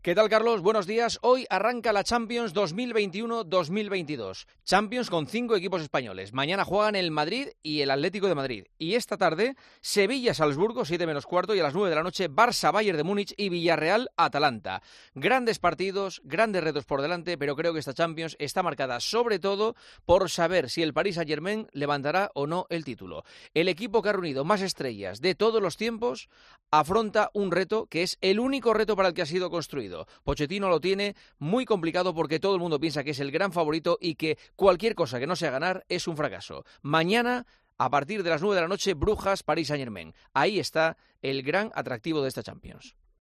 ¿Qué tal, Carlos? Buenos días. Hoy arranca la Champions 2021-2022. Champions con 5 equipos españoles. Mañana juegan el Madrid y el Atlético de Madrid. Y esta tarde, Sevilla-Salzburgo, 7 menos cuarto, y a las 9 de la noche, Barça-Bayern de Múnich y Villarreal-Atalanta. Grandes partidos, grandes retos por delante, pero creo que esta Champions está marcada sobre todo por saber si el Paris Saint-Germain levantará o no el título. El equipo que ha reunido más estrellas de todos los tiempos afronta un reto que es el único reto para el que ha sido construido. Pochettino lo tiene muy complicado porque todo el mundo piensa que es el gran favorito y que cualquier cosa que no sea ganar es un fracaso. Mañana, a partir de las 9 de la noche, Brujas, Paris Saint-Germain. Ahí está el gran atractivo de esta Champions.